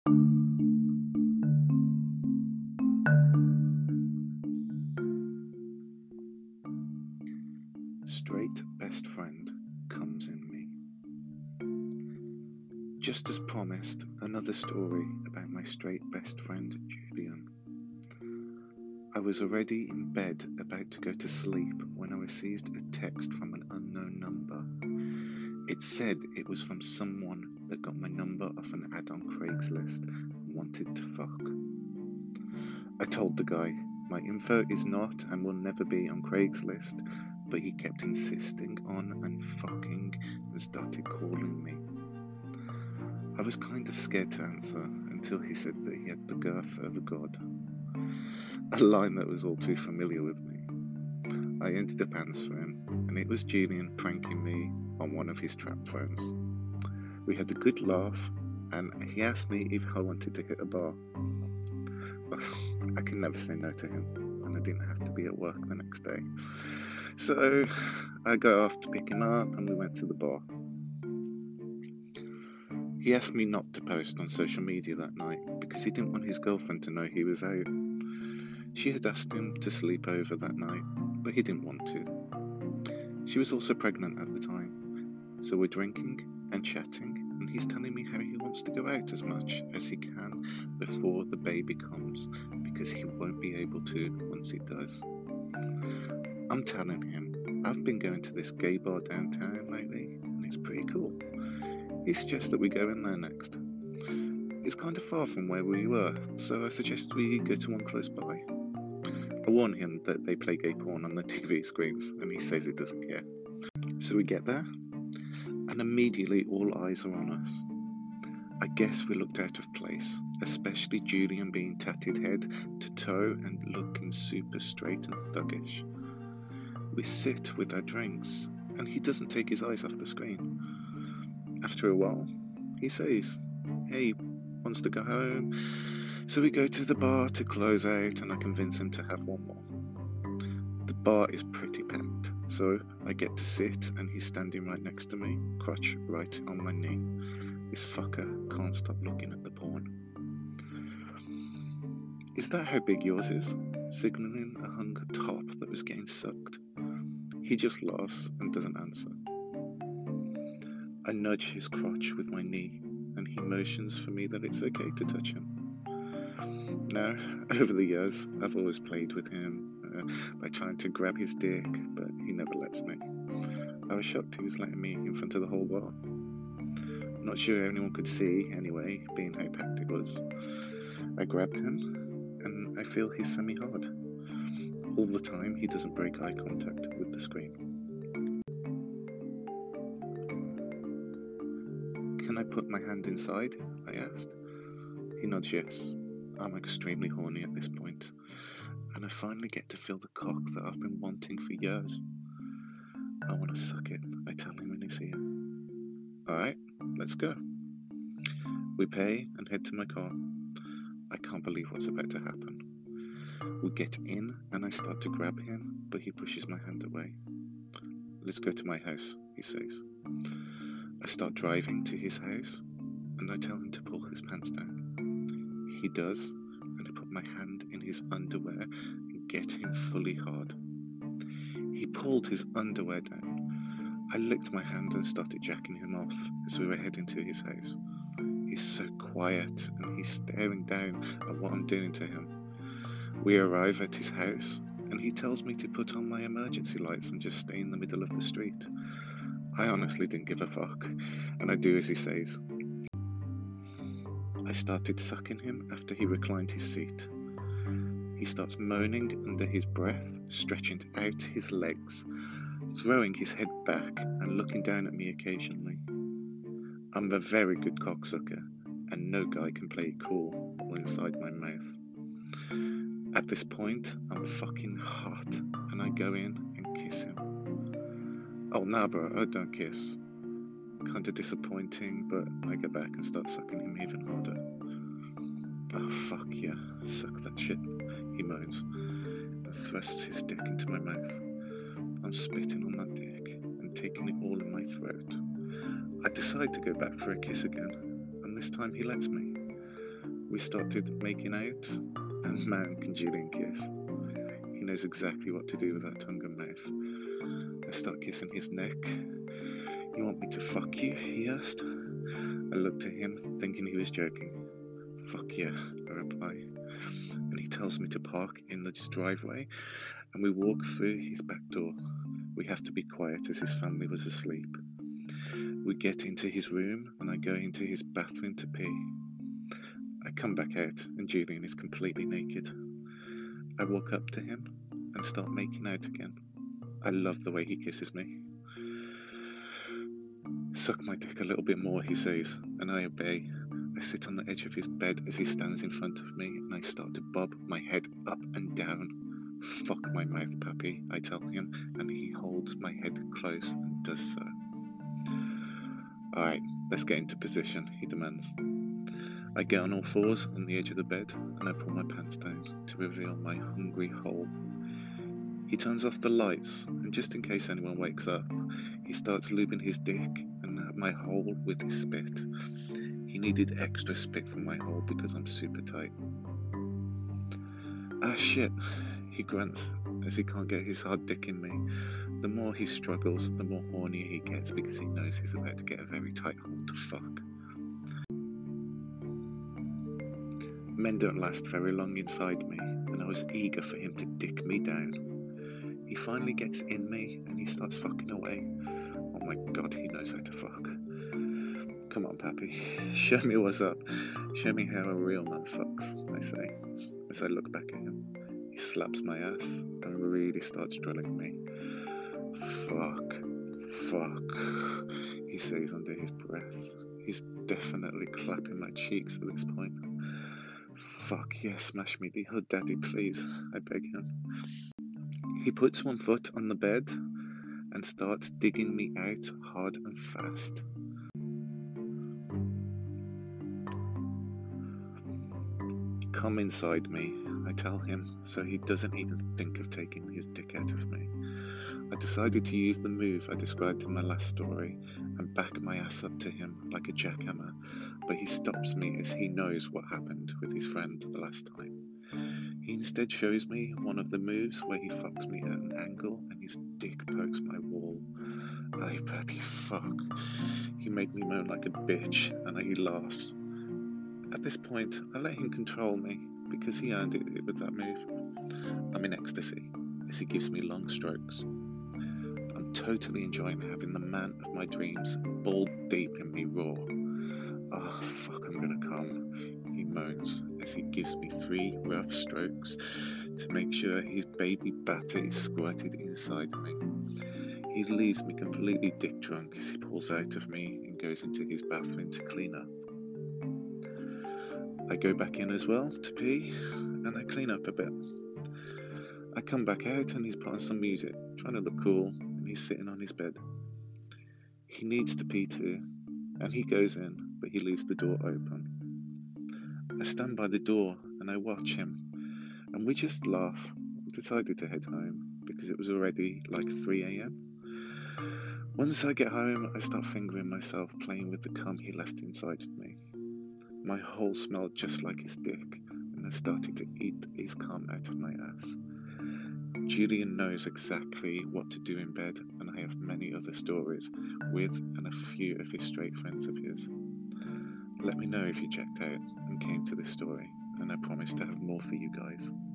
Straight best friend comes in me. Just as promised, another story about my straight best friend Julian. I was already in bed about to go to sleep when I received a text from an unknown number. It said it was from someone that got my number off an ad on Craigslist and wanted to fuck. I told the guy, my info is not and will never be on Craigslist, but he kept insisting on and fucking and started calling me. I was kind of scared to answer until he said that he had the girth of a god, a line that was all too familiar with me. I ended up answering, and it was Julian pranking me on one of his trap phones. We had a good laugh, and he asked me if I wanted to hit a bar. I can never say no to him, and I didn't have to be at work the next day. So I go off to pick him up, and we went to the bar. He asked me not to post on social media that night because he didn't want his girlfriend to know he was out. She had asked him to sleep over that night, but he didn't want to. She was also pregnant at the time, so we're drinking and chatting, and he's telling me how he wants to go out as much as he can before the baby comes because he won't be able to once it does. I'm telling him I've been going to this gay bar downtown lately, and it's pretty cool. He suggests that we go in there next. It's kind of far from where we were, so I suggest we go to one close by. I warn him that they play gay porn on the TV screens, and he says he doesn't care. So we get there, and immediately all eyes are on us. I guess we looked out of place, especially Julian being tatted head to toe and looking super straight and thuggish. We sit with our drinks, and he doesn't take his eyes off the screen. After a while, he says, hey, wants to go home. So we go to the bar to close out, and I convince him to have one more. The bar is pretty packed, so I get to sit, and he's standing right next to me, crotch right on my knee. This fucker can't stop looking at the porn. Is that how big yours is? Signalling a hung top that was getting sucked. He just laughs and doesn't answer. I nudge his crotch with my knee, and he motions for me that it's okay to touch him. Now, over the years, I've always played with him by trying to grab his dick, but he never lets me. I was shocked he was letting me in front of the whole bar. Not sure anyone could see, anyway, being how packed it was. I grabbed him, and I feel he's semi-hard. All the time, he doesn't break eye contact with the screen. Can I put my hand inside? I asked. He nods yes. I'm extremely horny at this point, and I finally get to feel the cock that I've been wanting for years. I want to suck it, I tell him when I see it. Alright, let's go. We pay and head to my car. I can't believe what's about to happen. We get in, and I start to grab him, but he pushes my hand away. Let's go to my house, he says. I start driving to his house, and I tell him to pull his pants down. He does, and I put my hand in his underwear and get him fully hard. He pulled his underwear down. I licked my hand and started jacking him off as we were heading to his house. He's so quiet, and he's staring down at what I'm doing to him. We arrive at his house, and he tells me to put on my emergency lights and just stay in the middle of the street. I honestly didn't give a fuck, and I do as he says. I started sucking him after he reclined his seat. He starts moaning under his breath, stretching out his legs, throwing his head back and looking down at me occasionally. I'm the very good cocksucker, and no guy can play it cool all inside my mouth. At this point, I'm fucking hot, and I go in and kiss him. Oh, nah, bro, I don't kiss. Kinda disappointing, but I go back and start sucking him even harder. Oh, fuck yeah, suck that shit, he moans, and thrusts his dick into my mouth. I'm spitting on that dick and taking it all in my throat. I decide to go back for a kiss again, and this time he lets me. started making out, and man, can Julian kiss. He knows exactly what to do with that tongue and mouth. I start kissing his neck. You want me to fuck you? He asked. I looked at him, thinking he was joking. Fuck yeah, I reply. And he tells me to park in the driveway, and we walk through his back door. We have to be quiet as his family was asleep. We get into his room, and I go into his bathroom to pee. I come back out, and Julian is completely naked. I walk up to him and start making out again. I love the way he kisses me. Suck my dick a little bit more, he says, and I obey. I sit on the edge of his bed as he stands in front of me, and I start to bob my head up and down. Fuck my mouth, pappy, I tell him, and he holds my head close and does so. Alright, let's get into position, he demands. I get on all fours on the edge of the bed, and I pull my pants down to reveal my hungry hole. He turns off the lights, and just in case anyone wakes up, he starts lubing his dick and my hole with his spit. He needed extra spit from my hole because I'm super tight. Ah shit, he grunts as he can't get his hard dick in me. The more he struggles, the more horny he gets because he knows he's about to get a very tight hole to fuck. Men don't last very long inside me, and I was eager for him to dick me down. He finally gets in me and he starts fucking away. Oh my god, he knows how to fuck. Come on, pappy, show me what's up. Show me how a real man fucks, I say, as I look back at him. He slaps my ass and really starts drilling me. Fuck, he says under his breath. He's definitely clapping my cheeks at this point. Fuck, yeah, smash me the hood, daddy, please, I beg him. He puts one foot on the bed and starts digging me out hard and fast. Come inside me, I tell him, so he doesn't even think of taking his dick out of me. I decided to use the move I described in my last story and back my ass up to him like a jackhammer, but he stops me as he knows what happened with his friend the last time. He instead shows me one of the moves where he fucks me at an angle and his dick pokes my wall. Ay, pappy, fuck. He made me moan like a bitch and he laughs. At this point, I let him control me because he earned it with that move. I'm in ecstasy as he gives me long strokes. I'm totally enjoying having the man of my dreams ball deep in me raw. Oh, fuck, I'm gonna come, he moans as he gives me 3 rough strokes to make sure his baby batter is squirted inside me. He leaves me completely dick drunk as he pulls out of me and goes into his bathroom to clean up. I go back in as well to pee and I clean up a bit. I come back out and he's put on some music, trying to look cool, and he's sitting on his bed. He needs to pee too, and he goes in, but he leaves the door open. I stand by the door and I watch him, and we just laugh. We decided to head home because it was already like 3 a.m. Once I get home, I start fingering myself, playing with the cum he left inside of me. My hole smelled just like his dick, and I started to eat his cum out of my ass. Julian knows exactly what to do in bed, and I have many other stories with and a few of his straight friends of his. Let me know if you checked out and came to this story, and I promise to have more for you guys.